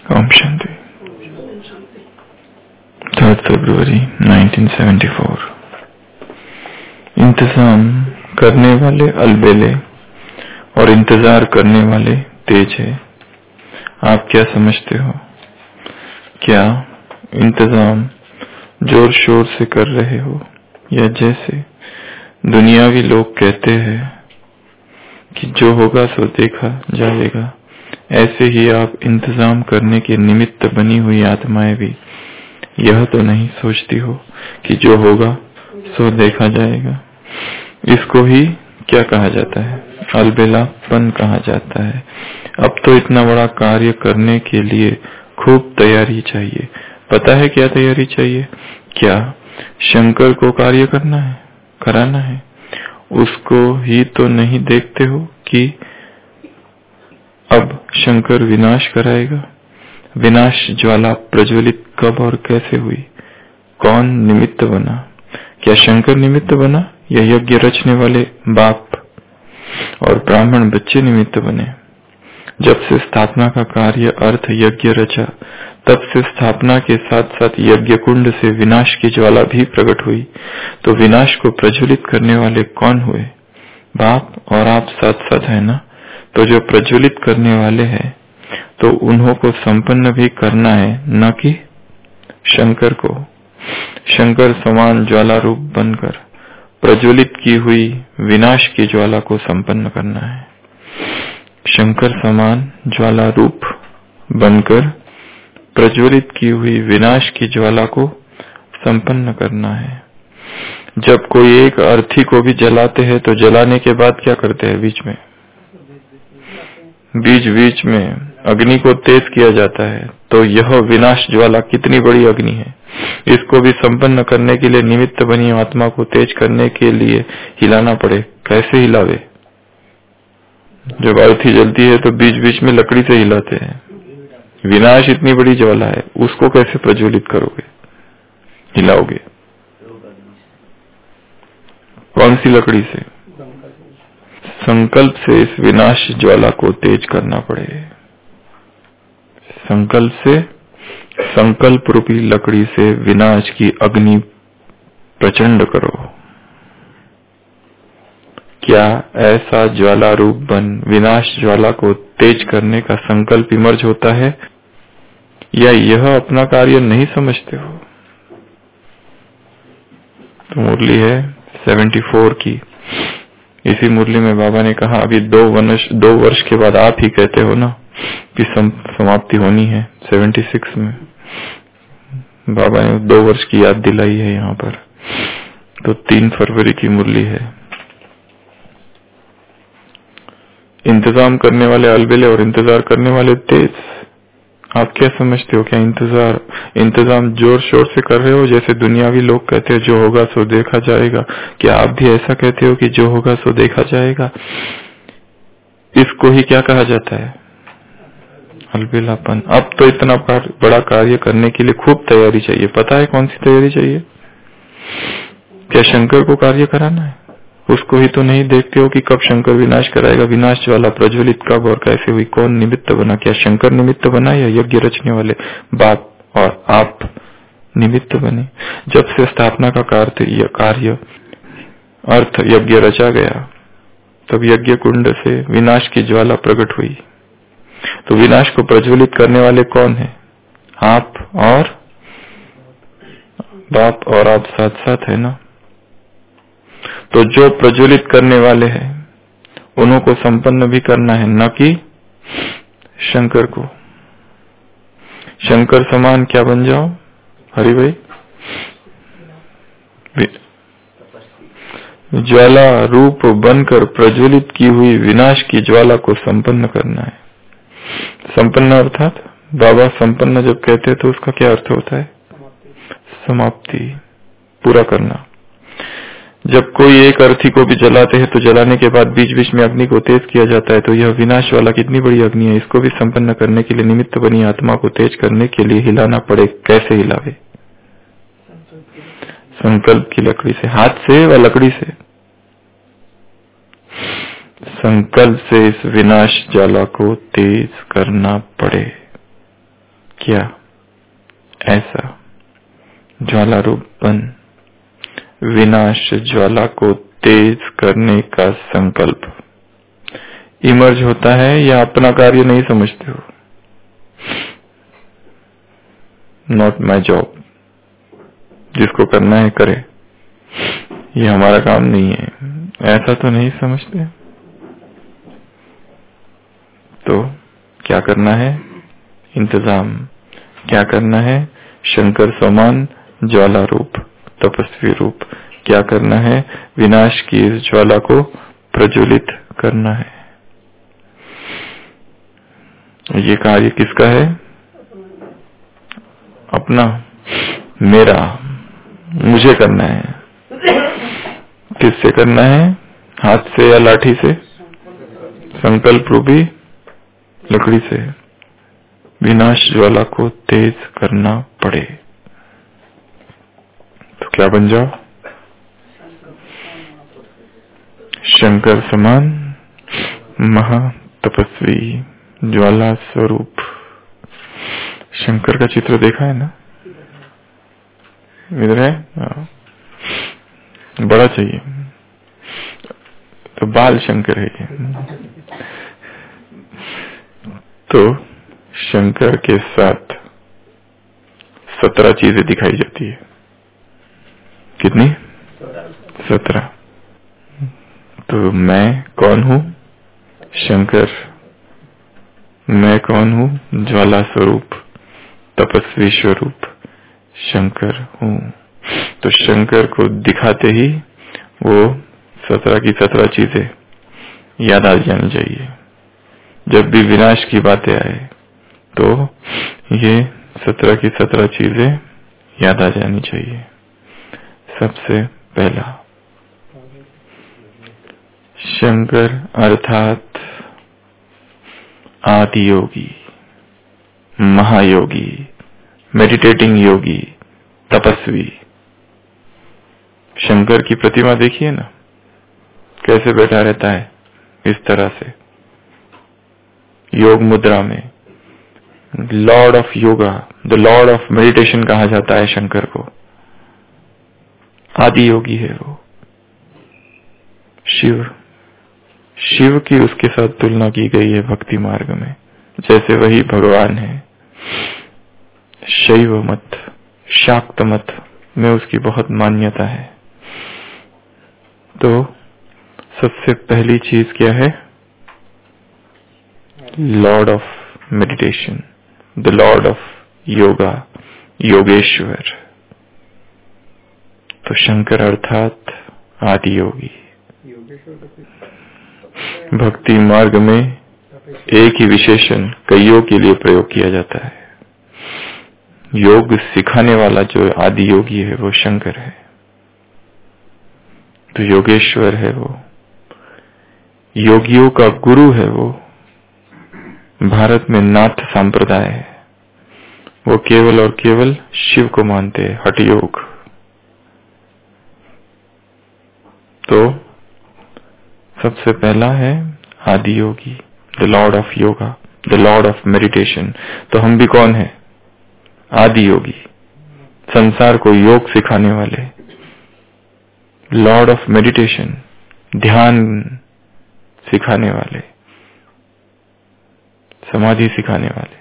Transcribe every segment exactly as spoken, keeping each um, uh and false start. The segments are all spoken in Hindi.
ओम शांति। Third February nineteen seventy four. इंतजाम करने वाले अलबेले और इंतजार करने वाले तेज है। आप क्या समझते हो? क्या इंतजाम जोर शोर से कर रहे हो, या जैसे दुनियावी लोग कहते हैं कि जो होगा सो देखा जाएगा, ऐसे ही आप इंतजाम करने के निमित्त बनी हुई आत्माएं भी यह तो नहीं सोचती हो कि जो होगा सो देखा जाएगा। इसको ही क्या कहा जाता है? अलबेलापन कहा जाता है। अब तो इतना बड़ा कार्य करने के लिए खूब तैयारी चाहिए। पता है क्या तैयारी चाहिए? क्या शंकर को कार्य करना है, कराना है? उसको ही तो नहीं देखते हो कि अब शंकर विनाश कराएगा। विनाश ज्वाला प्रज्वलित कब और कैसे हुई? कौन निमित्त बना? क्या शंकर निमित्त बना, या यज्ञ रचने वाले बाप और ब्राह्मण बच्चे निमित्त बने? जब से स्थापना का कार्य अर्थ यज्ञ रचा, तब से स्थापना के साथ साथ यज्ञ कुंड से विनाश की ज्वाला भी प्रकट हुई। तो विनाश को प्रज्वलित करने वाले कौन हुए? बाप और आप साथ साथ है ना? तो जो प्रज्वलित करने वाले हैं, तो उन्हों को संपन्न भी करना है, न कि शंकर को। शंकर समान ज्वाला रूप बनकर प्रज्वलित की हुई विनाश की ज्वाला को संपन्न करना है। शंकर समान ज्वाला रूप बनकर प्रज्वलित की हुई विनाश की ज्वाला को संपन्न करना है। जब कोई एक अर्थी को भी जलाते हैं, तो जलाने के बाद क्या करते हैं? बीच में बीच बीच में अग्नि को तेज किया जाता है। तो यह विनाश ज्वाला कितनी बड़ी अग्नि है! इसको भी संपन्न करने के लिए निमित्त बनी आत्मा को तेज करने के लिए हिलाना पड़े। कैसे हिलावे? जब अर्थी जलती है तो बीच बीच में लकड़ी से हिलाते हैं। विनाश इतनी बड़ी ज्वाला है, उसको कैसे प्रज्वलित करोगे, हिलाओगे? कौन सी लकड़ी से? संकल्प से इस विनाश ज्वाला को तेज करना पड़े। संकल्प से, संकल्प रूपी लकड़ी से विनाश की अग्नि प्रचंड करो। क्या ऐसा ज्वाला रूप बन विनाश ज्वाला को तेज करने का संकल्प विमर्श होता है, या यह अपना कार्य नहीं समझते हो? तो मुरली है सेवेंटी फोर की। इसी मुरली में बाबा ने कहा, अभी दो वर्ष दो वर्ष के बाद आप ही कहते हो ना कि सम, समाप्ति होनी है। सेवेंटी सिक्स में बाबा ने दो वर्ष की याद दिलाई है यहाँ पर। तो तीन फरवरी की मुरली है। इंतजाम करने वाले अलबेले और इंतजार करने वाले तेज। आप क्या समझते हो? क्या इंतजार इंतजाम जोर शोर से कर रहे हो, जैसे दुनियावी लोग कहते हैं जो होगा सो देखा जाएगा? क्या आप भी ऐसा कहते हो कि जो होगा सो देखा जाएगा? इसको ही क्या कहा जाता है? अलबेलापन। अब तो इतना बड़ा कार्य करने के लिए खूब तैयारी चाहिए। पता है कौन सी तैयारी चाहिए? क्या शंकर को कार्य कराना है? उसको ही तो नहीं देखते हो कि कब शंकर विनाश कराएगा। विनाश ज्वाला प्रज्वलित कब और कैसे हुई? कौन निमित्त बना? क्या शंकर निमित्त बना, या यज्ञ रचने वाले बाप और आप निमित्त बने? जब से स्थापना का कार्य कार्य अर्थ यज्ञ रचा गया, तब यज्ञ कुंड से विनाश की ज्वाला प्रकट हुई। तो विनाश को प्रज्वलित करने वाले कौन है? आप और बाप और आप साथ साथ है ना? तो जो प्रज्वलित करने वाले हैं, उन्हों को संपन्न भी करना है, न कि शंकर को। शंकर समान क्या बन जाओ हरि भाई? ज्वाला रूप बनकर प्रज्वलित की हुई विनाश की ज्वाला को संपन्न करना है। संपन्न अर्थात बाबा संपन्न जब कहते हैं तो उसका क्या अर्थ होता है? समाप्ति, पूरा करना। जब कोई एक अर्थी को भी जलाते हैं, तो जलाने के बाद बीच बीच में अग्नि को तेज किया जाता है। तो यह विनाश वाला कितनी बड़ी अग्नि है! इसको भी संपन्न करने के लिए निमित्त बनी आत्मा को तेज करने के लिए हिलाना पड़े। कैसे हिलावे? संकल्प की लकड़ी से। हाथ से व लकड़ी से? संकल्प से इस विनाश ज्वाला को तेज करना पड़े। क्या ऐसा ज्वाला रूप बन विनाश ज्वाला को तेज करने का संकल्प इमर्ज होता है या अपना कार्य नहीं समझते हो? नॉट माई जॉब, जिसको करना है करे, ये हमारा काम नहीं है, ऐसा तो नहीं समझते? तो क्या करना है? इंतजाम। क्या करना है? शंकर समान ज्वाला रूप, तपस्वी रूप। क्या करना है? विनाश की इस ज्वाला को प्रज्वलित करना है। ये कार्य किसका है? अपना, मेरा, मुझे करना है। किससे करना है? हाथ से या लाठी से? संकल्प रूपी लकड़ी से विनाश ज्वाला को तेज करना पड़े तो क्या बन जाओ? शंकर समान महातपस्वी ज्वाला स्वरूप। शंकर का चित्र देखा है ना? इधर है, बड़ा चाहिए तो बाल शंकर है। तो शंकर के साथ सत्रह चीजें दिखाई जाती है। कितनी? सत्रह। तो मैं कौन हूँ? शंकर। मैं कौन हूँ? ज्वाला स्वरूप, तपस्वी स्वरूप शंकर हूँ। तो शंकर को दिखाते ही वो सत्रह की सत्रह चीजें याद आ जानी चाहिए। जब भी विनाश की बातें आए तो ये सत्रह की सत्रह चीजें याद आ जानी चाहिए। सबसे पहला, शंकर अर्थात आदि योगी, महायोगी, मेडिटेटिंग योगी, तपस्वी। शंकर की प्रतिमा देखिए ना, कैसे बैठा रहता है, इस तरह से योग मुद्रा में। Lord of yoga, the lord of meditation कहा जाता है शंकर को। आदि योगी है वो। शिव, शिव की उसके साथ तुलना की गई है भक्ति मार्ग में, जैसे वही भगवान है। शैव मत, शाक्त मत में उसकी बहुत मान्यता है। तो सबसे पहली चीज क्या है? Lord of meditation, the lord of yoga, योगेश्वर। तो शंकर अर्थात आदि योगी। भक्ति मार्ग में एक ही विशेषण कईयों के लिए प्रयोग किया जाता है। योग सिखाने वाला जो आदि योगी है वो शंकर है। तो योगेश्वर है वो, योगियों का गुरु है वो। भारत में नाथ संप्रदाय है, वो केवल और केवल शिव को मानते हैं, हठ योग। तो सबसे पहला है आदि योगी, the lord of yoga, the lord of meditation. तो हम भी कौन है? आदि योगी, संसार को योग सिखाने वाले। लॉर्ड ऑफ मेडिटेशन, ध्यान सिखाने वाले, समाधि सिखाने वाले,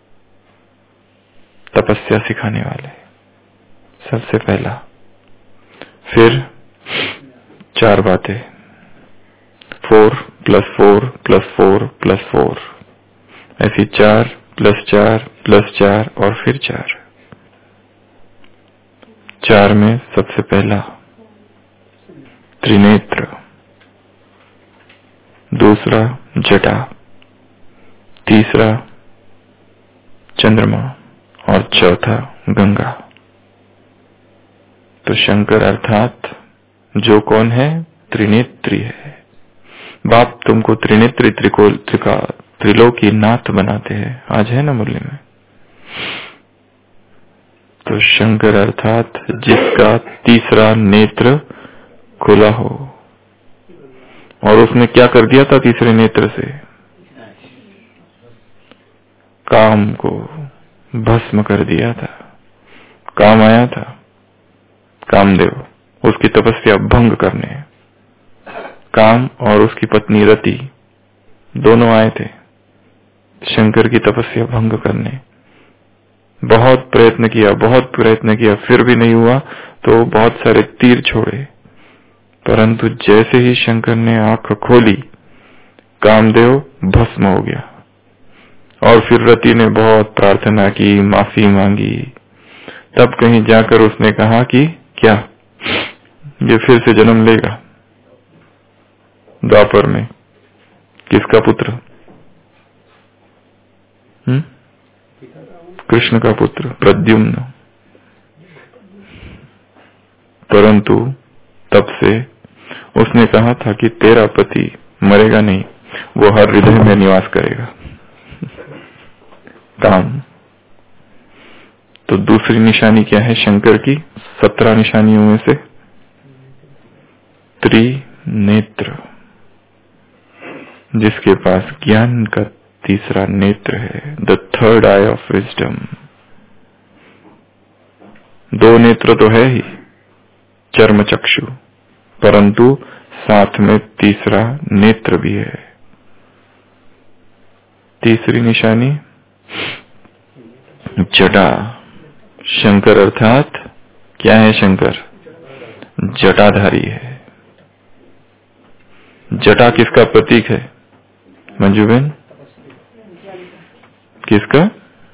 तपस्या सिखाने वाले, सबसे पहला। फिर चार बातें, four plus four plus four plus four, ऐसी चार प्लस चार प्लस चार और फिर चार। चार में सबसे पहला त्रिनेत्र, दूसरा जटा, तीसरा चंद्रमा और चौथा गंगा। तो शंकर अर्थात जो कौन है? त्रिनेत्री है। बाप तुमको त्रिनेत्री त्रिकोल त्रिका त्रिलोकी नाथ बनाते हैं, आज है ना मुरली में। तो शंकर अर्थात जिसका तीसरा नेत्र खुला हो। और उसने क्या कर दिया था तीसरे नेत्र से? काम को, भस्म कर दिया था। काम आया था कामदेव उसकी तपस्या भंग करने। काम और उसकी पत्नी रति दोनों आए थे शंकर की तपस्या भंग करने। बहुत प्रयत्न किया बहुत प्रयत्न किया फिर भी नहीं हुआ तो बहुत सारे तीर छोड़े, परंतु जैसे ही शंकर ने आंख खोली कामदेव भस्म हो गया। और फिर रति ने बहुत प्रार्थना की, माफी मांगी। तब कहीं जाकर उसने कहा कि क्या ये फिर से जन्म लेगा द्वापर में। किसका पुत्र? हुँ? कृष्ण का पुत्र प्रद्युम्न। परंतु तब से उसने कहा था कि तेरा पति मरेगा नहीं, वो हर हृदय में निवास करेगा। काम। तो दूसरी निशानी क्या है शंकर की? सत्रह निशानियों में से त्रिनेत्र, जिसके पास ज्ञान का तीसरा नेत्र है, the third eye of wisdom. दो नेत्र तो है ही चर्म चक्षु, परंतु साथ में तीसरा नेत्र भी है। तीसरी निशानी जटा। शंकर अर्थात क्या है? शंकर जटाधारी है। जटा किसका प्रतीक है मंजूबेन? किसका?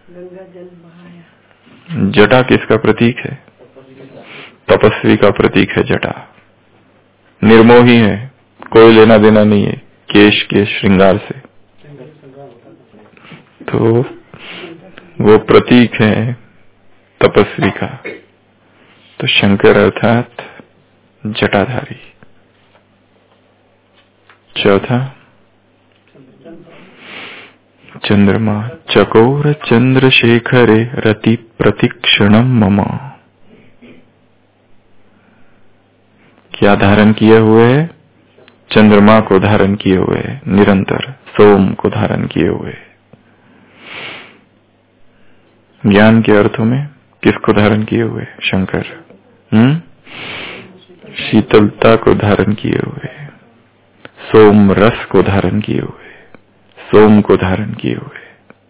जटा किसका प्रतीक है? तपस्वी का प्रतीक है जटा। निर्मोही है, कोई लेना देना नहीं है केश के श्रृंगार से। तो वो प्रतीक है तपस्वी का। तो शंकर अर्थात जटाधारी। चौथा चंद्रमा। चकोर चंद्रशेखरे रति प्रतिक्षणम मम। क्या धारण किए हुए है? चंद्रमा को धारण किए हुए, निरंतर सोम को धारण किए हुए। ज्ञान के अर्थों में किसको धारण किए हुए? शंकर। हम्म शीतलता को धारण किए हुए, सोम रस को धारण किए हुए, सोम को धारण किए हुए।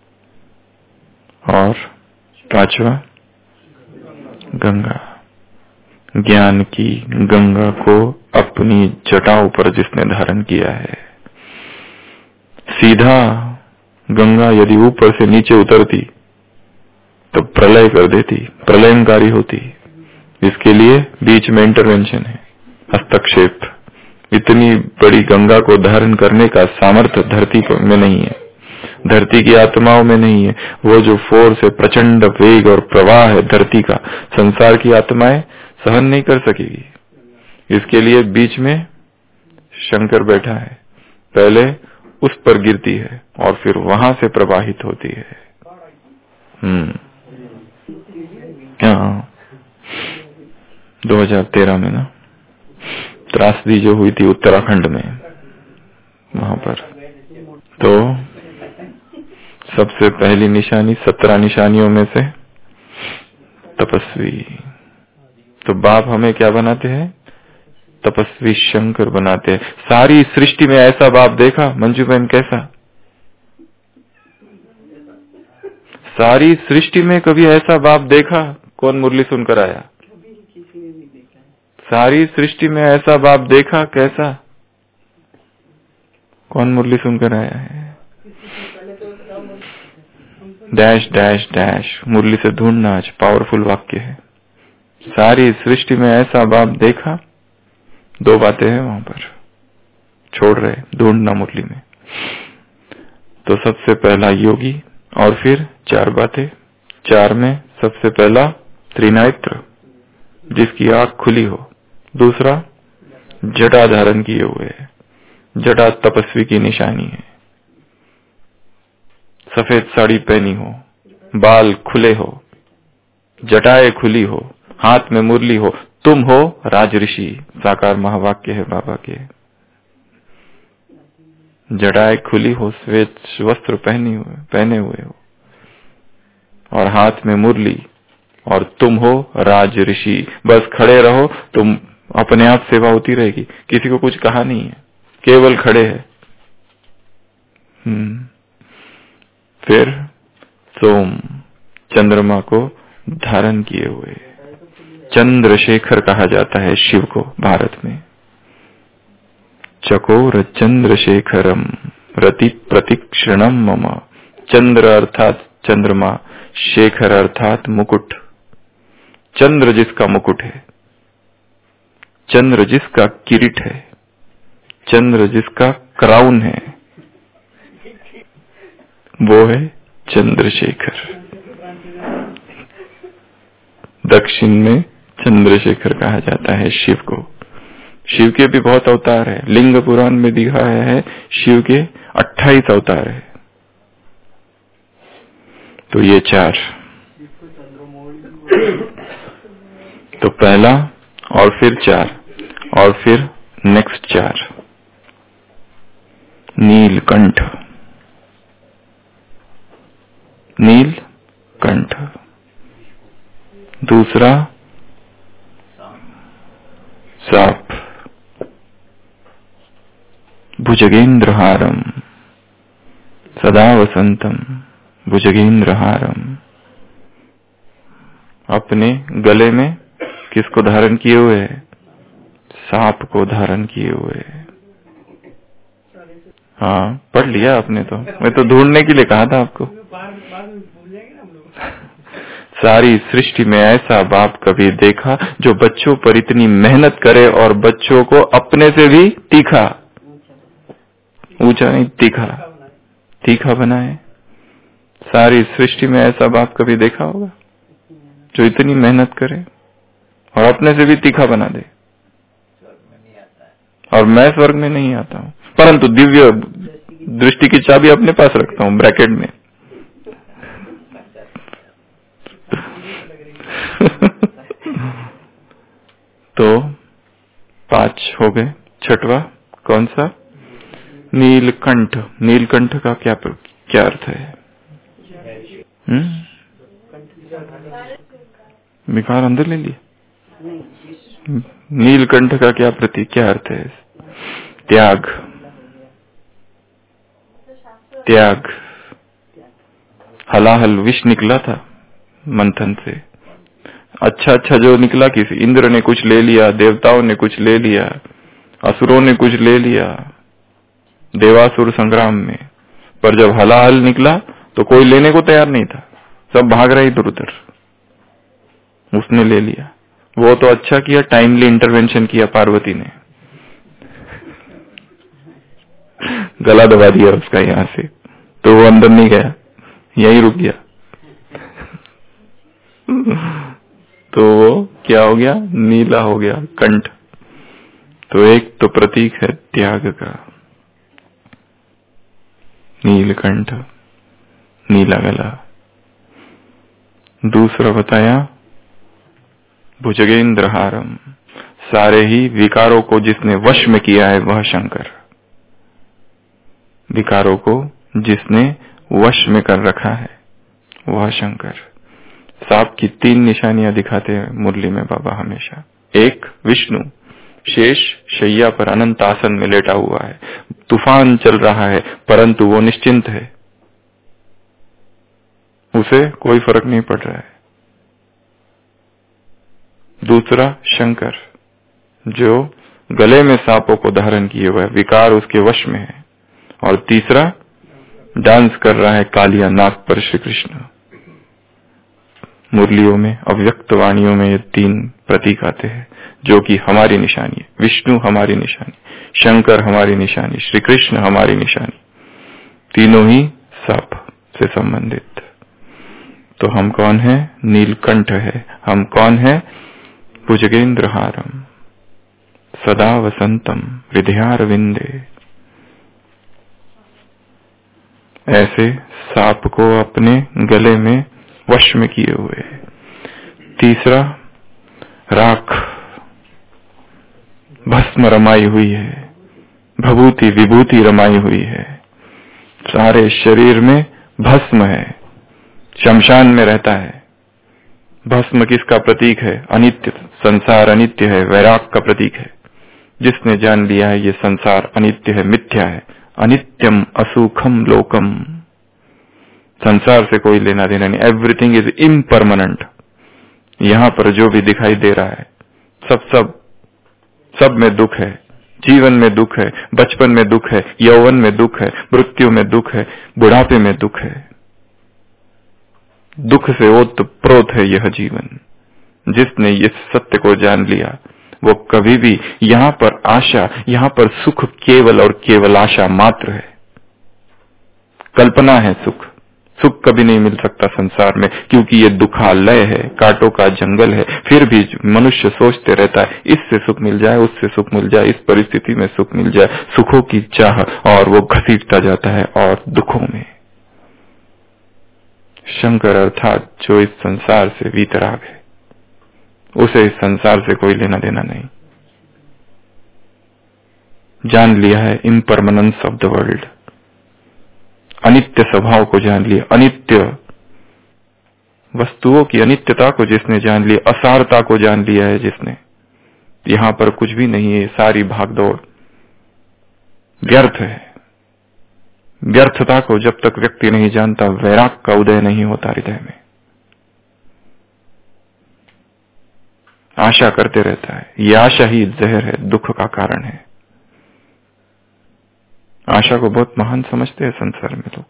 और पांचवा गंगा। ज्ञान की गंगा को अपनी जटाओं पर जिसने धारण किया है। सीधा गंगा यदि ऊपर से नीचे उतरती तो प्रलय कर देती, प्रलयंकारी होती। इसके लिए बीच में इंटरवेंशन है, हस्तक्षेप। इतनी बड़ी गंगा को धारण करने का सामर्थ्य धरती में नहीं है, धरती की आत्माओं में नहीं है। वो जो फोर्स है, प्रचंड वेग और प्रवाह है धरती का, संसार की आत्माएं सहन नहीं कर सकेगी। इसके लिए बीच में शंकर बैठा है, पहले उस पर गिरती है और फिर वहां से प्रवाहित होती है। हम्म हाँ, दो हज़ार तेरह में ना त्रासदी जो हुई थी उत्तराखंड में, वहां पर तो सबसे पहली निशानी सत्रह निशानियों में से तपस्वी। तो बाप हमें क्या बनाते हैं? तपस्वी शंकर बनाते हैं। सारी सृष्टि में ऐसा बाप देखा मंजू बहन? कैसा? सारी सृष्टि में कभी ऐसा बाप देखा? कौन मुरली सुनकर आया? सारी सृष्टि में ऐसा बाप देखा? कैसा? कौन मुरली सुनकर आया है? डैश डैश डैश मुरली से ढूंढना आज पावरफुल वाक्य है। सारी सृष्टि में ऐसा बाप देखा। दो बातें हैं वहां पर, छोड़ रहे, ढूंढना मुरली में। तो सबसे पहला योगी, और फिर चार बातें। चार में सबसे पहला त्रिनेत्र, जिसकी आंख खुली हो। दूसरा जटा धारण किए हुए, जटा तपस्वी की निशानी है। सफेद साड़ी पहनी हो, बाल खुले हो, जटाएं खुली हो, हाथ में मुरली हो, तुम हो राजऋषि। साकार महावाक्य है बाबा के। जटाएं खुली हो, श्वेत वस्त्र पहनी हुए पहने हुए हो, और हाथ में मुरली, और तुम हो राज ऋषि। बस खड़े रहो, तुम अपने आप सेवा होती रहेगी। किसी को कुछ कहा नहीं है, केवल खड़े हैं। हम्म फिर सोम, चंद्रमा को धारण किए हुए चंद्रशेखर कहा जाता है शिव को भारत में। चकोर चंद्रशेखरम रति प्रतिक्षणम मम। चंद्र अर्थात चंद्रमा, शेखर अर्थात मुकुट। चंद्र जिसका मुकुट है, चंद्र जिसका किरीट है, चंद्र जिसका क्राउन है, वो है चंद्रशेखर। दक्षिण में चंद्रशेखर कहा जाता है शिव को। शिव के भी बहुत अवतार है। लिंग पुराण में दिखाया है शिव के अट्ठाईस अवतार है। तो ये चार, तो पहला और फिर चार और फिर नेक्स्ट चार। नीलकंठ, नीलकंठ। दूसरा सांप, भुजगेंद्रहारम, सदा वसंतम भुजगेंद्रहारम। अपने गले में किसको धारण किए हुए है? सांप को धारण किए हुए है। हाँ, पढ़ लिया आपने तो। मैं तो ढूंढने के लिए कहा था आपको। सारी सृष्टि में ऐसा बाप कभी देखा जो बच्चों पर इतनी मेहनत करे और बच्चों को अपने से भी तीखा, ऊंचा नहीं तीखा, तीखा बनाए। सारी सृष्टि में ऐसा बाप कभी देखा होगा जो इतनी मेहनत करे और अपने से भी तीखा बना दे। और मैं स्वर्ग में नहीं आता हूं, परंतु दिव्य दृष्टि की चाबी अपने पास रखता हूं ब्रैकेट में। तो पांच हो गए। छठवा कौन सा? नीलकंठ। नीलकंठ का क्या क्या अर्थ है? हम्म विकार अंदर ले लिया। नीलकंठ का क्या प्रतीक, क्या अर्थ है? त्याग, त्याग। हलाहल विष निकला था मंथन से। अच्छा अच्छा जो निकला, किसी इंद्र ने कुछ ले लिया, देवताओं ने कुछ ले लिया, असुरों ने कुछ ले लिया देवासुर संग्राम में। पर जब हलाहल निकला तो कोई लेने को तैयार नहीं था, सब भाग रहे इधर उधर। उसने ले लिया। वो तो अच्छा किया, टाइमली इंटरवेंशन किया पार्वती ने, गला दबा दिया उसका यहां से, तो वो अंदर नहीं गया, यहीं रुक गया। तो वो क्या हो गया? नीला हो गया कंठ। तो एक तो प्रतीक है त्याग का, नीलकंठ, नीला गला। दूसरा बताया भुजगेंद्रहारम, सारे ही विकारों को जिसने वश में किया है वह शंकर। विकारों को जिसने वश में कर रखा है वह शंकर। सांप की तीन निशानियां दिखाते हैं मुरली में बाबा हमेशा। एक, विष्णु शेष शैया पर अनंत आसन में लेटा हुआ है, तूफान चल रहा है परंतु वो निश्चिंत है, उसे कोई फर्क नहीं पड़ रहा है। दूसरा शंकर, जो गले में सांपों को धारण किए हुआ है, विकार उसके वश में है। और तीसरा, डांस कर रहा है कालिया नाक पर श्री कृष्ण। मुरलियों में, अव्यक्त वाणियों में ये तीन प्रतीक आते हैं जो कि हमारी निशानी है। विष्णु हमारी निशानी, शंकर हमारी निशानी, श्री कृष्ण हमारी निशानी, तीनों ही सांप से संबंधित। तो हम कौन है? नीलकंठ है। हम कौन है? भुजगेंद्रहारम, सदा वसंतम हृदयारविंदे। ऐसे सांप को अपने गले में वश में किए हुए। तीसरा, राख, भस्म रमाई हुई है, भभूति विभूति रमाई हुई है, सारे शरीर में भस्म है, शमशान में रहता है। भस्म किसका प्रतीक है? अनित्य। संसार अनित्य है, वैराग का प्रतीक है। जिसने जान लिया है ये संसार अनित्य है, मिथ्या है, अनित्यम असुखम लोकम, संसार से कोई लेना देना नहीं, एवरीथिंग इज इम्परमानेंट। यहां पर जो भी दिखाई दे रहा है सब सब सब में दुख है। जीवन में दुख है, बचपन में दुख है, यौवन में दुख है, मृत्यु में दुख है, बुढ़ापे में दुख है। दुख से ओतप्रोत है यह जीवन। जिसने इस सत्य को जान लिया वो कभी भी यहां पर आशा, यहां पर सुख केवल और केवल आशा मात्र है, कल्पना है। सुख सुख कभी नहीं मिल सकता संसार में, क्योंकि ये दुखालय है, कांटों का जंगल है। फिर भी मनुष्य सोचते रहता है इससे सुख मिल जाए, उससे सुख मिल जाए, इस परिस्थिति में सुख मिल जाए, सुखों की चाह, और वो घसीटता जाता है और दुखों में। शंकर अर्थात जो इस संसार से वीतराग है, उसे इस संसार से कोई लेना देना नहीं। जान लिया है इम्परमानेंस ऑफ द वर्ल्ड, अनित्य स्वभाव को जान लिया, अनित्य वस्तुओं की अनित्यता को जिसने जान लिया, असारता को जान लिया है जिसने, यहां पर कुछ भी नहीं है, सारी भागदौड़ व्यर्थ है। व्यर्थता को जब तक व्यक्ति नहीं जानता, वैराग का उदय नहीं होता हृदय में। आशा करते रहता है, ये आशा ही जहर है, दुख का कारण है। आशा को बहुत महान समझते हैं संसार में लोग,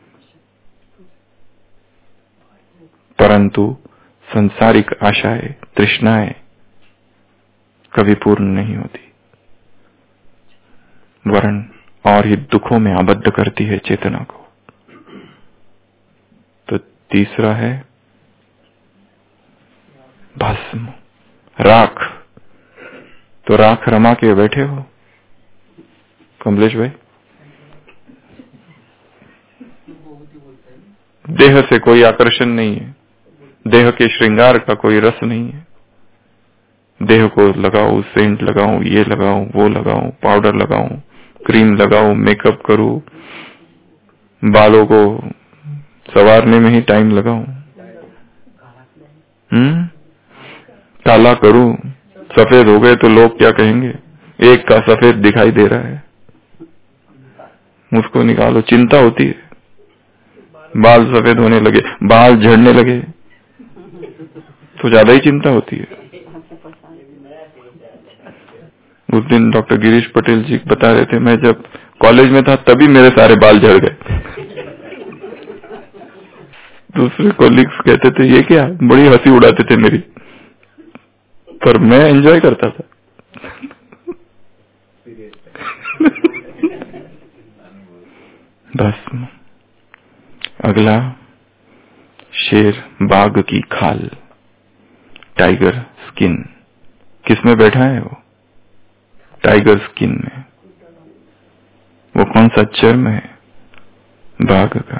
परंतु संसारिक आशाएं, तृष्णाएं कभी पूर्ण नहीं होती, वरन और ही दुखों में आबद्ध करती है चेतना को। तो तीसरा है भस्म, राख। तो राख रमा के बैठे हो कमलेश भाई? देह से कोई आकर्षण नहीं है, देह के श्रृंगार का कोई रस नहीं है। देह को लगाऊं, सेंट लगाऊं, ये लगाऊं, वो लगाऊं, पाउडर लगाऊं, क्रीम लगाऊं, मेकअप करूं, बालों को संवारने में ही टाइम लगाऊं, हम्म काला करूं, सफेद हो गए तो लोग क्या कहेंगे, एक का सफेद दिखाई दे रहा है, उसको निकालो। चिंता होती है, बाल सफेद होने लगे, बाल झड़ने लगे तो ज्यादा ही चिंता होती है। उस दिन डॉक्टर गिरीश पटेल जी बता रहे थे, मैं जब कॉलेज में था तभी मेरे सारे बाल झड़ गए। दूसरे कोलिग्स कहते थे ये क्या, बड़ी हंसी उड़ाते थे मेरी, पर मैं एंजॉय करता था। भस्म। अगला शेर, बाघ की खाल, टाइगर स्किन। किसमें बैठा है वो? टाइगर स्किन में। वो कौन सा चर्म है? बाघ का।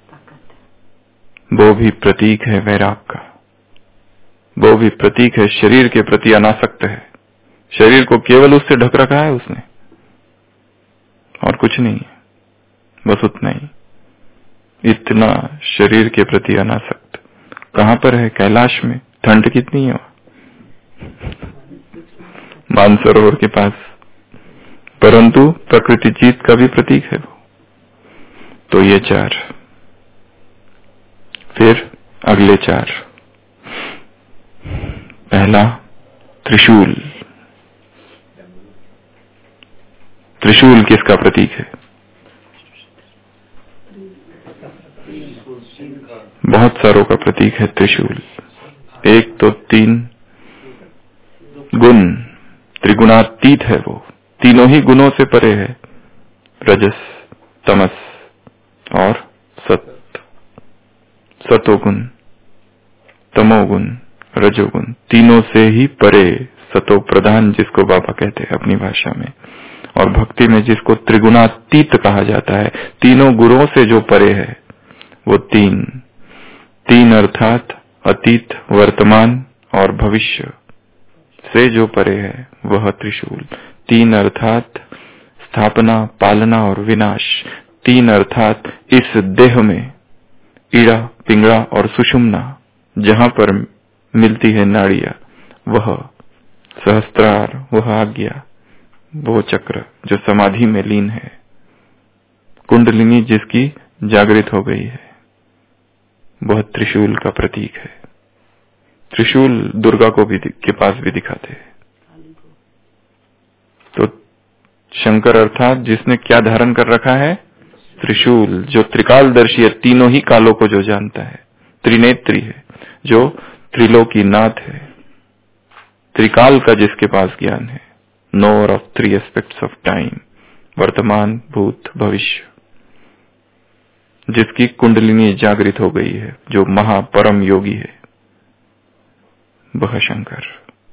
वो भी प्रतीक है वैराग का, वो भी प्रतीक है शरीर के प्रति अनासक्त है। शरीर को केवल उससे ढक रखा है उसने, और कुछ नहीं है, बस उतना ही। इतना शरीर के प्रति अनासक्त। कहां पर है? कैलाश में। ठंड कितनी है मानसरोवर के पास, परंतु प्रकृति जीत का भी प्रतीक है वो। तो ये चार। फिर अगले चार। पहला त्रिशूल। त्रिशूल किसका प्रतीक है? बहुत सारों का प्रतीक है त्रिशूल। एक तो तीन गुण, त्रिगुणातीत है वो, तीनों ही गुणों से परे है, रजस, तमस और सत। सतोगुण, तमोगुण, रजोगुण, तीनों से ही परे, सतो प्रधान जिसको बाबा कहते हैं अपनी भाषा में, और भक्ति में जिसको त्रिगुणातीत कहा जाता है, तीनों गुणों से जो परे है वो तीन। तीन अर्थात अतीत, वर्तमान और भविष्य से जो परे है वह त्रिशूल। तीन अर्थात स्थापना, पालना और विनाश। तीन अर्थात इस देह में ईड़ा पिंगला और सुषुम्ना, जहां पर मिलती है नाड़ियां, वह सहस्त्रार, वह आज्ञा, वो चक्र जो समाधि में लीन है, कुंडलिनी जिसकी जागृत हो गई है, वह त्रिशूल का प्रतीक है। त्रिशूल दुर्गा को भी के पास भी दिखाते हैं। तो शंकर अर्थात जिसने क्या धारण कर रखा है? त्रिशूल, जो त्रिकालदर्शी है, तीनों ही कालों को जो जानता है, त्रिनेत्री है, जो त्रिलोकीनाथ है, त्रिकाल का जिसके पास ज्ञान है, knower of three aspects of time, वर्तमान, भूत, भविष्य, जिसकी कुंडलिनी जागृत हो गई है, जो महापरम योगी है, वह शंकर।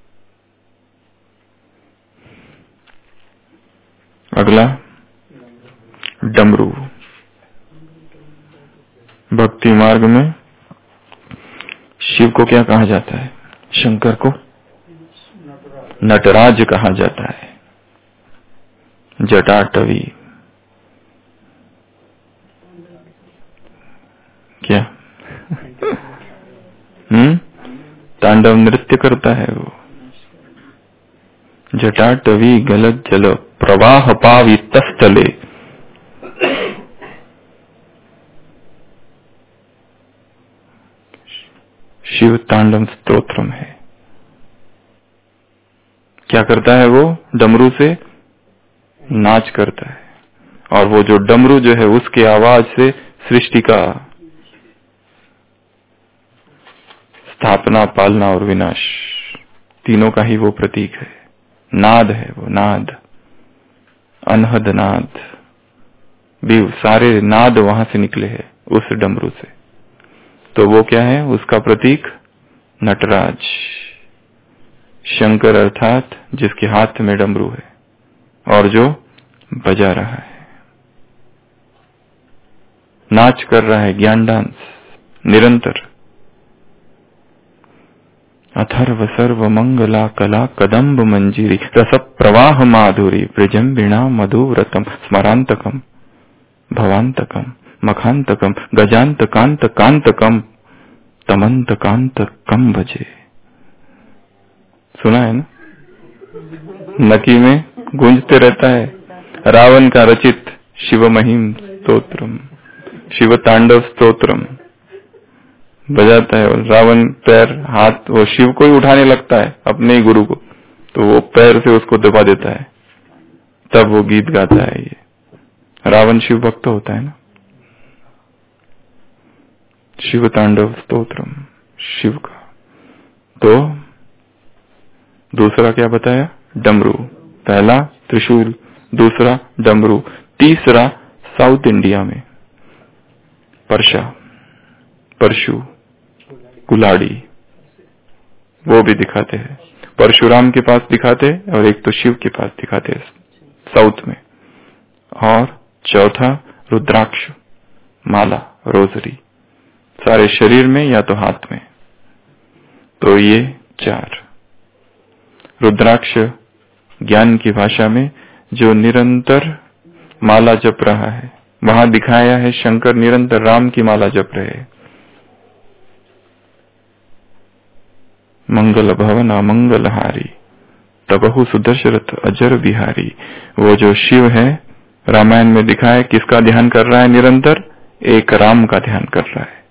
अगला डमरू। भक्ति मार्ग में शिव को क्या कहा जाता है? शंकर को नटराज कहा जाता है। जटाटवी क्या हम्म तांडव नृत्य करता है वो। जटाटवी गलत जल प्रवाह पावी तस्थले, शिव तांडव स्तोत्रम है। क्या करता है वो? डमरू से नाच करता है, और वो जो डमरू जो है उसके आवाज से सृष्टि का स्थापना, पालना और विनाश, तीनों का ही वो प्रतीक है। नाद है वो, नाद, अनहद नाद, भी सारे नाद वहां से निकले हैं उस डमरू से। तो वो क्या है? उसका प्रतीक नटराज, शंकर अर्थात जिसके हाथ में डमरू है और जो बजा रहा है, नाच कर रहा है, ज्ञान डांस निरंतर। अथर्व सर्व मंगला कला कदम्ब मंजीरी रस प्रवाह माधुरी ब्रजम्बिणा मधुव्रतम स्मरांतकम भवांतकम मखांतकम गजांत कांत कांतकम तमंत कांत कम भजे। सुना है ना? नकी में गूंजते रहता है। रावण का रचित शिव महिम स्तोत्रम, शिव तांडव स्तोत्रम बजाता है, और रावण पैर हाथ वो शिव को ही उठाने लगता है, अपने ही गुरु को, तो वो पैर से उसको दबा देता है, तब वो गीत गाता है। ये रावण शिव भक्त होता है ना। शिव तांडव स्तोत्रम, शिव का। तो दूसरा क्या बताया? डमरू। पहला त्रिशूल, दूसरा डमरू, तीसरा साउथ इंडिया में परशा, परशु, कुलाड़ी, वो भी दिखाते हैं। परशुराम के पास दिखाते हैं और एक तो शिव के पास दिखाते हैं साउथ में। और चौथा रुद्राक्ष, माला, रोजरी, सारे शरीर में या तो हाथ में। तो ये चार। रुद्राक्ष ज्ञान की भाषा में जो निरंतर माला जप रहा है, वहां दिखाया है शंकर निरंतर राम की माला जप रहे। मंगल भवन अमंगलहारी तबहु सुदशरथ अजर बिहारी। वो जो शिव है रामायण में दिखाया, किसका ध्यान कर रहा है निरंतर? एक राम का ध्यान कर रहा है।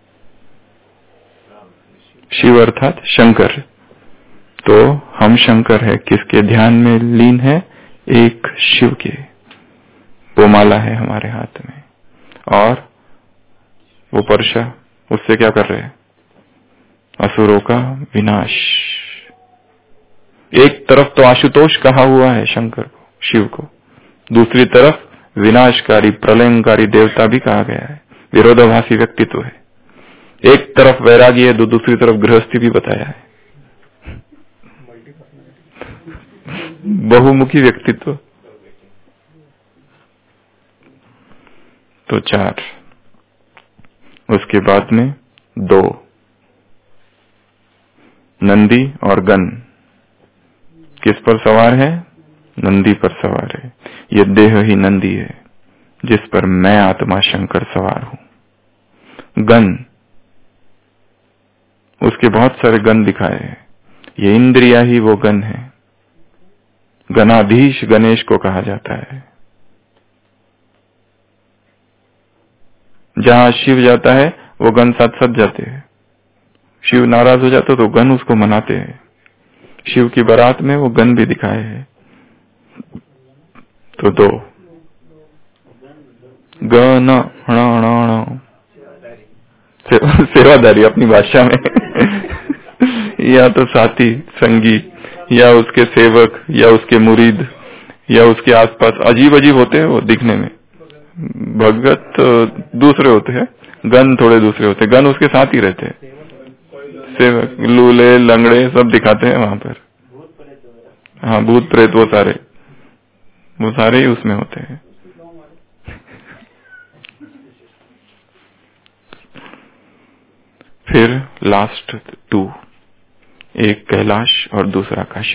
शिव अर्थात शंकर। तो हम शंकर है, किसके ध्यान में लीन है? एक शिव के। वो माला है हमारे हाथ में, और वो परशा, उससे क्या कर रहे हैं? असुरों का विनाश। एक तरफ तो आशुतोष कहा हुआ है शंकर को, शिव को, दूसरी तरफ विनाशकारी प्रलयंकारी देवता भी कहा गया है। विरोधाभासी व्यक्तित्व है। एक तरफ वैरागी है, तो दूसरी तरफ गृहस्थी भी बताया है। बहुमुखी व्यक्तित्व। तो चार। उसके बाद में दो, नंदी और गण। किस पर सवार है? नंदी पर सवार है। ये देह ही नंदी है, जिस पर मैं आत्मा शंकर सवार हूं। गण उसके बहुत सारे गण दिखाए हैं। ये इंद्रिया ही वो गण है। गणाधीश गणेश को कहा जाता है। जहां शिव जाता है वो गण साथ साथ जाते हैं। शिव नाराज हो जाता तो गण उसको मनाते हैं। शिव की बारात में वो गण भी दिखाए हैं। तो दो गण हण सेवादारी अपनी भाषा में या तो साथी संगी या उसके सेवक या उसके मुरीद या उसके आसपास अजीब अजीब होते हैं वो दिखने में। भगत दूसरे होते हैं, गण थोड़े दूसरे होते हैं। गण उसके साथ ही रहते हैं। सेवक लूले लंगड़े सब दिखाते हैं वहां पर। हाँ, भूत प्रेत वो सारे वो सारे ही उसमें होते हैं। फिर लास्ट टू, एक कैलाश और दूसरा काशी।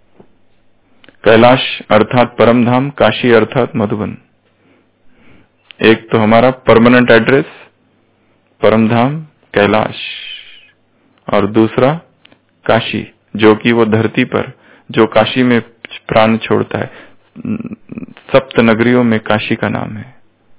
कैलाश अर्थात परमधाम, काशी अर्थात मधुबन। एक तो हमारा परमानेंट एड्रेस परमधाम कैलाश, और दूसरा काशी, जो कि वो धरती पर जो काशी में प्राण छोड़ता है। सप्त नगरियों में काशी का नाम है,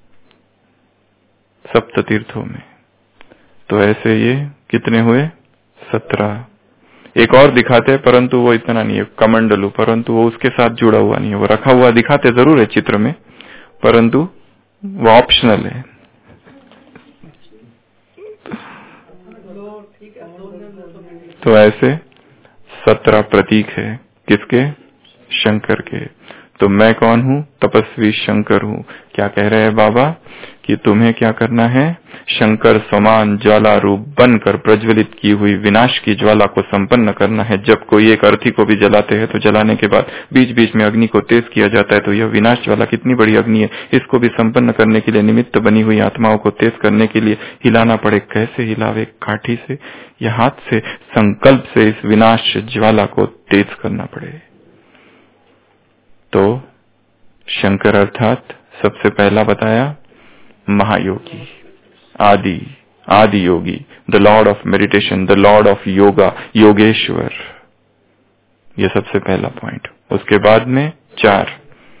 सप्त तीर्थों में। तो ऐसे ये कितने हुए? सत्रह। एक और दिखाते हैं परंतु वो इतना नहीं है, कमंडलू, परंतु वो उसके साथ जुड़ा हुआ नहीं है। वो रखा हुआ दिखाते जरूर है चित्र में, परंतु वो ऑप्शनल है। तो ऐसे सत्रह प्रतीक है किसके? शंकर के। तो मैं कौन हूँ? तपस्वी शंकर हूँ। क्या कह रहे हैं बाबा कि तुम्हें क्या करना है? शंकर समान ज्वाला रूप बनकर प्रज्वलित की हुई विनाश की ज्वाला को संपन्न करना है। जब कोई एक अर्थी को भी जलाते हैं तो जलाने के बाद बीच बीच में अग्नि को तेज किया जाता है। तो यह विनाश ज्वाला कितनी बड़ी अग्नि है, इसको भी संपन्न करने के लिए निमित्त बनी हुई आत्माओं को तेज करने के लिए हिलाना पड़े। कैसे हिलावे? काठी से या हाथ से? संकल्प से इस विनाश ज्वाला को तेज करना पड़े। तो शंकर अर्थात सबसे पहला बताया महायोगी, आदि आदि योगी, the lord of meditation, the lord of yoga, योगेश्वर। ये सबसे पहला पॉइंट। उसके बाद में चार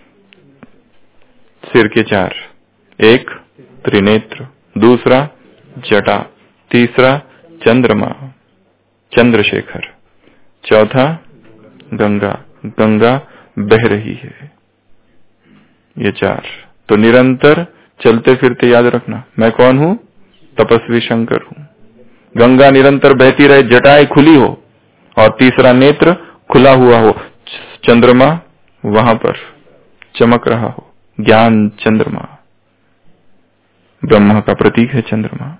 सिर के चार, एक त्रिनेत्र, दूसरा जटा, तीसरा चंद्रमा चंद्रशेखर, चौथा गंगा, गंगा बह रही है। ये चार। तो निरंतर चलते फिरते याद रखना, मैं कौन हूं? तपस्वी शंकर हूं। गंगा निरंतर बहती रहे, जटाएं खुली हो, और तीसरा नेत्र खुला हुआ हो, चंद्रमा वहां पर चमक रहा हो, ज्ञान चंद्रमा, ब्रह्मा का प्रतीक है चंद्रमा।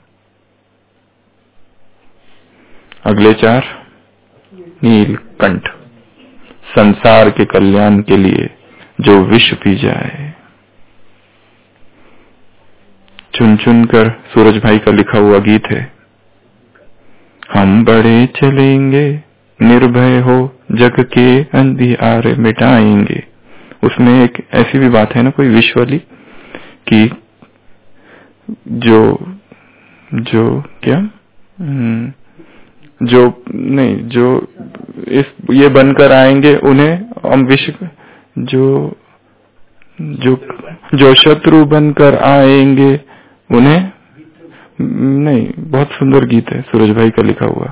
अगले चार, नीलकंठ, संसार के कल्याण के लिए जो विष पी जाए। चुन चुन कर सूरज भाई का लिखा हुआ गीत है, हम बड़े चलेंगे निर्भय हो जग के अंधियारे मिटाएंगे। उसमें एक ऐसी भी बात है ना, कोई विष वाली, कि जो जो क्या जो नहीं जो इस ये बनकर आएंगे उन्हें हम विष, जो जो जो शत्रु बनकर आएंगे उन्हें नहीं। बहुत सुंदर गीत है सूरज भाई का लिखा हुआ।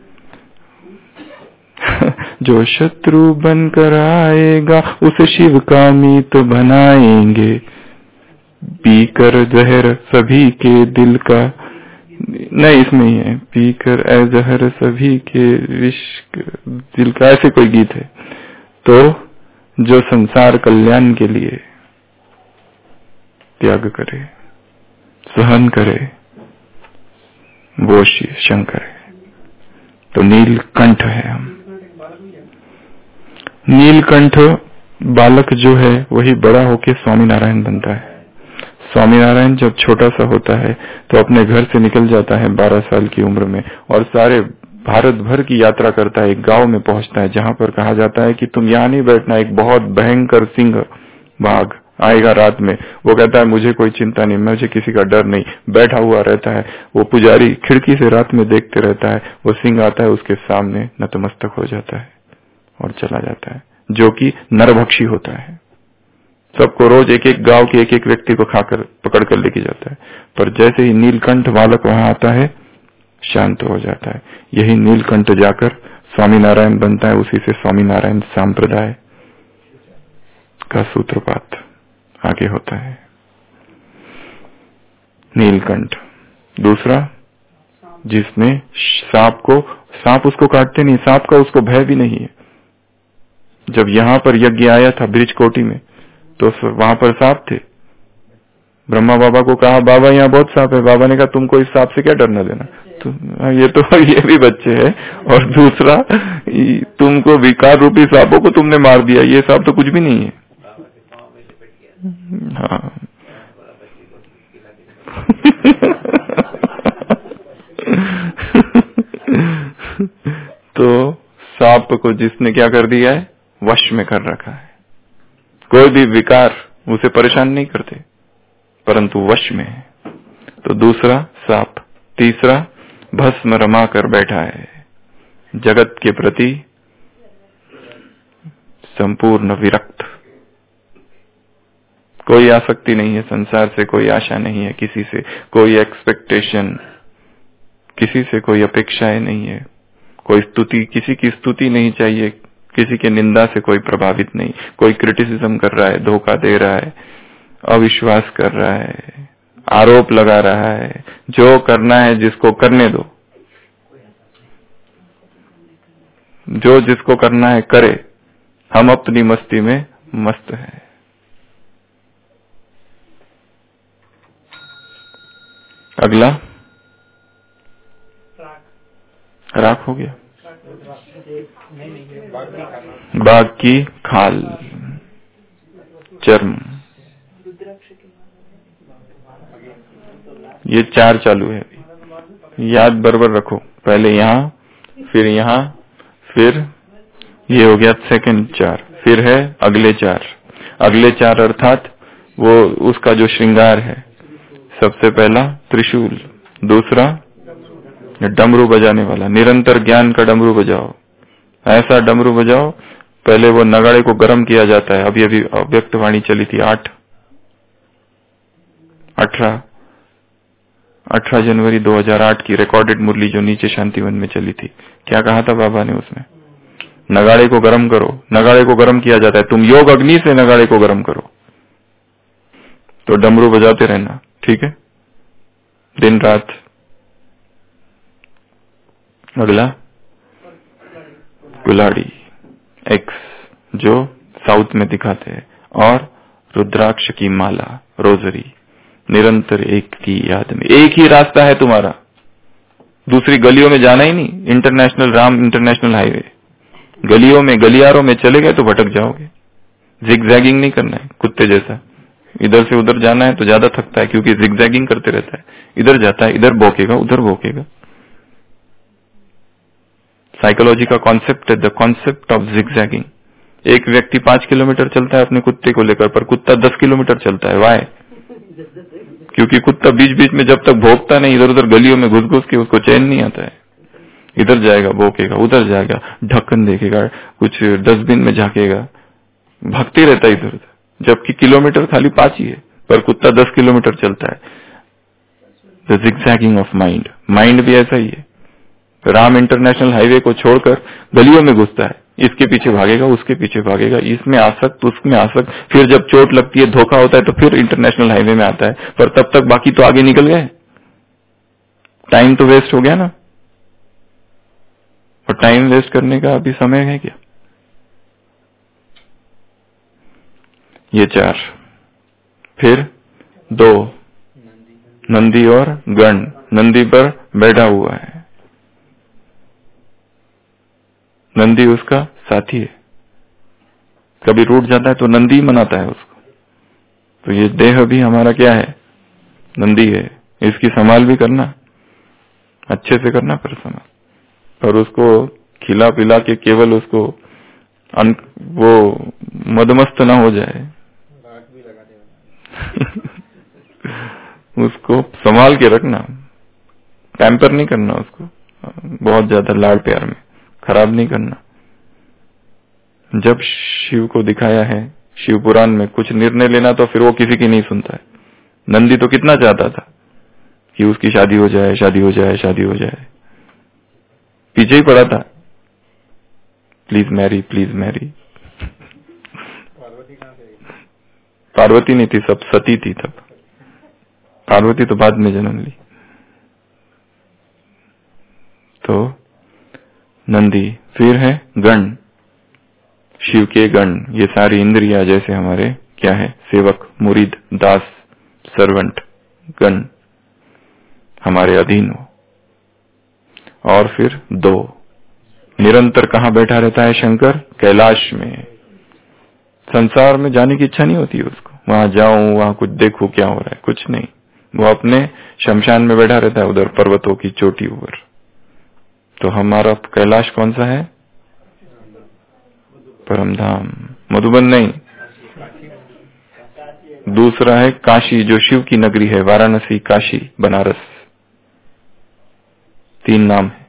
जो शत्रु बनकर आएगा उसे शिव का मीत बनाएंगे, पीकर जहर सभी के दिल का, नहीं इसमें ही है, पीकर ए जहर सभी के विष दिल का, ऐसे कोई गीत है। तो जो संसार कल्याण के लिए त्याग करे, सहन करे, वो शंकर है। तो नीलकंठ है हम। नीलकंठ बालक जो है वही बड़ा होके स्वामी नारायण बनता है। स्वामी नारायण जब छोटा सा होता है तो अपने घर से निकल जाता है बारह साल की उम्र में, और सारे भारत भर की यात्रा करता है। एक गांव में पहुंचता है जहां पर कहा जाता है कि तुम यहाँ नहीं बैठना, एक बहुत भयंकर सिंह बाघ आएगा रात में, वो कहता है मुझे कोई चिंता नहीं, मुझे किसी का डर नहीं, बैठा हुआ रहता है। वो पुजारी खिड़की से रात में देखते रहता है, वो सिंह आता है उसके सामने नतमस्तक हो जाता है और चला जाता है, जो कि नरभक्षी होता है। सबको रोज एक एक गांव के एक एक व्यक्ति को खाकर पकड़ कर लेके जाता है, पर जैसे ही नीलकंठ बालक वहां आता है शांत हो जाता है। यही नीलकंठ जाकर स्वामीनारायण बनता है, उसी से स्वामीनारायण संप्रदाय का सूत्रपात आगे होता है। नीलकंठ दूसरा, जिसने सांप को, सांप उसको काटते नहीं, सांप का उसको भय भी नहीं है। जब यहाँ पर यज्ञ आया था ब्रिज कोटी में, तो वहां पर सांप थे। ब्रह्मा बाबा को कहा बाबा यहाँ बहुत सांप है। बाबा ने कहा तुमको इस सांप से क्या डरना देना, तो ये तो ये भी बच्चे हैं। और दूसरा, तुमको विकार रूपी सांपों को तुमने मार दिया, ये सांप तो कुछ भी नहीं है। हाँ तो सांप को जिसने क्या कर दिया है, वश में कर रखा है। कोई भी विकार उसे परेशान नहीं करते, परंतु वश में है। तो दूसरा सांप। तीसरा, भस्म रमा कर बैठा है, जगत के प्रति संपूर्ण विरक्त, कोई आसक्ति नहीं है संसार से, कोई आशा नहीं है किसी से, कोई एक्सपेक्टेशन, किसी से कोई अपेक्षाएं नहीं है, कोई स्तुति, किसी की स्तुति नहीं चाहिए, किसी के निंदा से कोई प्रभावित नहीं, कोई क्रिटिसिज्म कर रहा है, धोखा दे रहा है, अविश्वास कर रहा है, आरोप लगा रहा है, जो करना है जिसको करने दो, जो जिसको करना है करे, हम अपनी मस्ती में मस्त हैं। अगला राख हो गया। बाघ की खाल, चर्म, ये चार चालू है। याद बराबर रखो, पहले यहाँ, फिर यहाँ, फिर ये हो गया सेकंड चार, फिर है अगले चार। अगले चार अर्थात वो उसका जो श्रृंगार है, सबसे पहला त्रिशूल, दूसरा डमरू बजाने वाला, निरंतर ज्ञान का डमरू बजाओ, ऐसा डमरू बजाओ। पहले वो नगाड़े को गर्म किया जाता है, अभी अभी अव्यक्त वाणी चली थी, आठ अठारह अठारह जनवरी दो हज़ार आठ की रिकॉर्डेड मुरली जो नीचे शांतिवन में चली थी। क्या कहा था बाबा ने उसमें? नगाड़े को गर्म करो, नगाड़े को गर्म किया जाता है, तुम योग अग्नि से नगाड़े को गर्म करो। तो डमरू बजाते रहना, ठीक है, दिन रात। अगला कुल्हाड़ी, एक्स, जो साउथ में दिखाते हैं, और रुद्राक्ष की माला, रोजरी, निरंतर एक की याद में। एक ही रास्ता है तुम्हारा, दूसरी गलियों में जाना ही नहीं। इंटरनेशनल राम इंटरनेशनल हाईवे, गलियों में गलियारों में चले गए तो भटक जाओगे। जिगजैगिंग नहीं करना है कुत्ते जैसा, इधर से उधर जाना है तो ज्यादा थकता है क्योंकि जिगजैगिंग करते रहता है, इधर जाता है, इधर भौंकेगा, उधर भौंकेगा। साइकोलॉजी का कॉन्सेप्ट है द कॉन्सेप्ट ऑफ जिगजैगिंग। एक व्यक्ति पांच किलोमीटर चलता है अपने कुत्ते को लेकर, पर कुत्ता दस किलोमीटर चलता है। वाई? क्योंकि कुत्ता बीच बीच में जब तक भौंकता नहीं, इधर उधर गलियों में घुस घुस के उसको चैन नहीं आता है। इधर जाएगा भौंकेगा, उधर जाएगा ढक्कन देखेगा, कुछ डस्टबिन में झांकेगा, भागते रहता है इधर उधर, जबकि किलोमीटर खाली पांच ही है, पर कुत्ता दस किलोमीटर चलता है। The zigzagging of mind, mind भी ऐसा ही है। राम इंटरनेशनल हाईवे को छोड़कर गलियों में घुसता है, इसके पीछे भागेगा, उसके पीछे भागेगा, इसमें आसक्त, उसमें आसक्त, फिर जब चोट लगती है, धोखा होता है, तो फिर इंटरनेशनल हाईवे में आता है, पर तब तक बाकी तो आगे निकल गए। टाइम तो वेस्ट हो गया ना, और टाइम वेस्ट करने का अभी समय है क्या? ये चार, फिर दो, नंदी और गण, नंदी पर बैठा हुआ है, नंदी उसका साथी है, कभी रूठ जाता है तो नंदी मनाता है उसको। तो ये देह भी हमारा क्या है? नंदी है, इसकी संभाल भी करना, अच्छे से करना पर संभाल, और उसको खिला पिला के केवल उसको अन, वो मदमस्त ना हो जाए। उसको संभाल के रखना, पैम्पर नहीं करना उसको, बहुत ज्यादा लाड़ प्यार में खराब नहीं करना। जब शिव को दिखाया है शिव पुराण में कुछ निर्णय लेना तो फिर वो किसी की नहीं सुनता है। नंदी तो कितना चाहता था कि उसकी शादी हो जाए, शादी हो जाए, शादी हो जाए, पीछे ही पड़ा था, please Mary, please Mary. Parvati नहीं थी, सब सती थी तब। पार्वती तो बाद में जन्म ली। तो नंदी, फिर है गण, शिव के गण। ये सारी इंद्रियां जैसे हमारे क्या है, सेवक, मुरीद, दास, सर्वेंट, गण हमारे अधीन हो। और फिर दो, निरंतर कहां बैठा रहता है शंकर? कैलाश में। संसार में जाने की इच्छा नहीं होती उसको, वहां जाऊं, वहां कुछ देखूं क्या हो रहा है, कुछ नहीं। वो अपने शमशान में बैठा रहता है, उधर पर्वतों की चोटी ऊपर। तो हमारा कैलाश कौन सा है? परमधाम। मधुबन नहीं, दूसरा है काशी, जो शिव की नगरी है, वाराणसी, काशी, बनारस, तीन नाम है।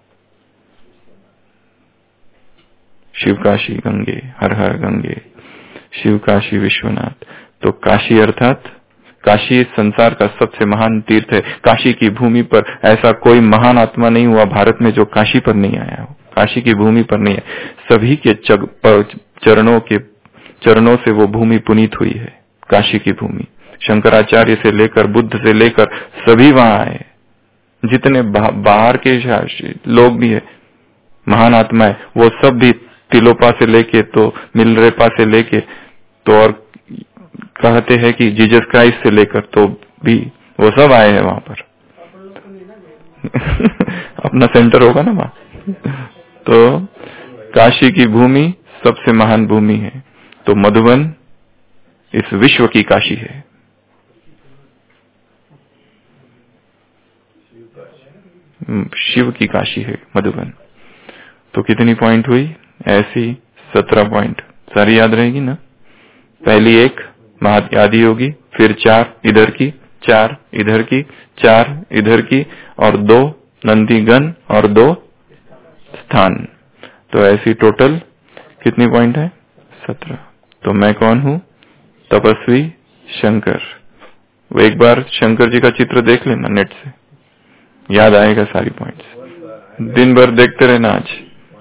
शिव काशी गंगे, हर हर गंगे, शिव काशी विश्वनाथ। तो काशी अर्थात काशी संसार का सबसे महान तीर्थ है। काशी की भूमि पर ऐसा कोई महान आत्मा नहीं हुआ भारत में जो काशी पर नहीं आया हो, काशी की भूमि पर नहीं है। सभी के चरणों के चरणों से वो भूमि पुनीत हुई है, काशी की भूमि। शंकराचार्य से लेकर बुद्ध से लेकर सभी वहां आए। जितने बाहर के लोग भी है, महान आत्मा है, वो सब भी तिलोपा से लेके तो मिलरेपा से लेके तो और कहते हैं कि जीसस क्राइस्ट से लेकर तो भी वो सब आए हैं वहां पर। अपना सेंटर होगा ना वहां। तो काशी की भूमि सबसे महान भूमि है। तो मधुबन इस विश्व की काशी है। शिव की काशी है मधुबन। तो कितनी पॉइंट हुई? ऐसी सत्रह पॉइंट। सारी याद रहेगी ना? पहली एक महाआदि होगी, फिर चार इधर की, चार इधर की, चार इधर की, और दो नंदीगण और दो स्थान। तो ऐसी टोटल कितनी पॉइंट है? सत्रह। तो मैं कौन हूं? तपस्वी शंकर। वो एक बार शंकर जी का चित्र देख लेना नेट से, याद आएगा सारी पॉइंट्स। दिन भर देखते रहना। आज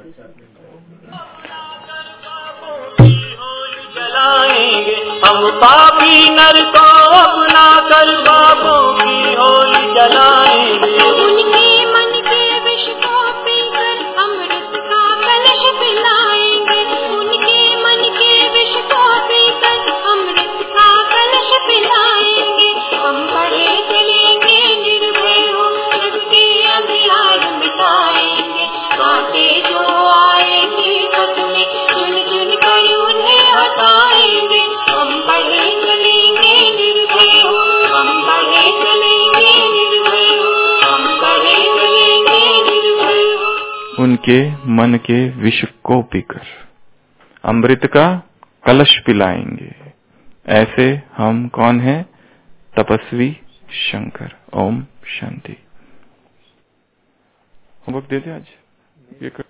हम पापी नर को अपना कर बाबों की होली जलाएंगे। उनके मन के विष को पीकर अमृत का कलश पिलाएंगे। उनके मन के विष को पीकर अमृत का कलश पिलाएंगे। हम पढ़े चलेंगे निर्भय हो, सत्य अंधियार मिटाएंगे। कांटे जो आएंगे पथ में, चुन चुन कर उन्हें हटाएंगे। हम बढ़े चलेंगे निर्भय हो, हम बढ़े चलेंगे निर्भय हो, हम बढ़े चलेंगे निर्भय हो। उनके मन के विष को पीकर अमृत का कलश पिलाएंगे। ऐसे हम कौन है? तपस्वी शंकर। ओम शांति। होमवर्क दे दे आज ये कर।